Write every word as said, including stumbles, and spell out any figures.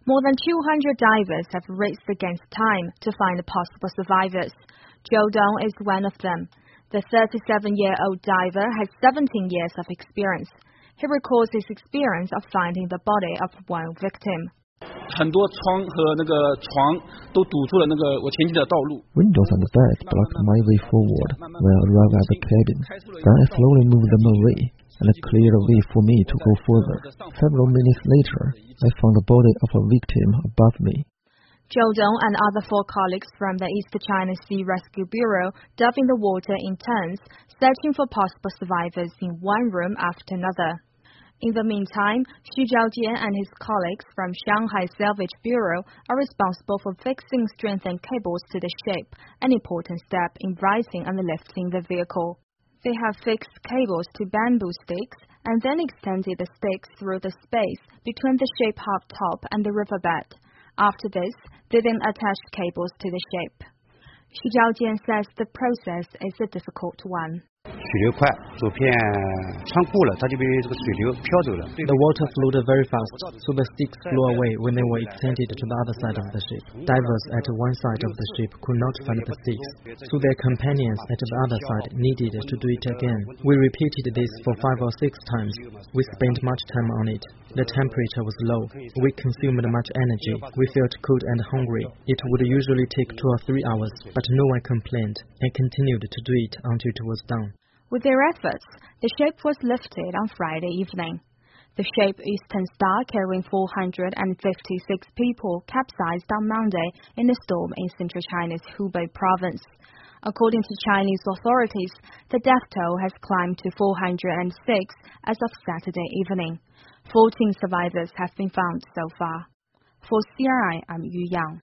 More than two hundred divers have raced against time to find possible survivors. Zhou Dong is one of them. The thirty-seven-year-old diver has seventeen years of experience. He records his experience of finding the body of one victim. 很多窗和那个床都堵住了那个我前进的道路。 Windows and bed blocked my way forward when I arrived at the cabin. Then I slowly moved them away and cleared a way for me to go further. Several minutes later, I found the body of a victim above me. Zhou Dong and other four colleagues from the East China Sea Rescue Bureau dove in the water in turns, searching for possible survivors in one room after another. In the meantime, Xu Zhaojian and his colleagues from Shanghai Salvage Bureau are responsible for fixing strengthened cables to the ship, an important step in rising and lifting the vehicle. They have fixed cables to bamboo sticks and then extended the sticks through the space between the ship hardtop and the riverbed. After this, they then attached cables to the ship. Xu Zhaojian says the process is a difficult one. 水流快，左片穿过了，它就被这个水流飘走了。 The water flowed very fast, so the sticks flew away when they were extended to the other side of the ship. Divers at one side of the ship could not find the sticks, so their companions at the other side needed to do it again. We repeated this for five or six times. We spent much time on it. The temperature was low. We consumed much energy. We felt cold and hungry. It would usually take two or three hours, but no one complained and continued to do it until it was done. With their efforts, the ship was lifted on Friday evening. The ship Eastern Star, carrying four hundred fifty-six people, capsized on Monday in a storm in central China's Hubei province. According to Chinese authorities, the death toll has climbed to four hundred six as of Saturday evening. fourteen survivors have been found so far. For C R I, I'm Yu Yang.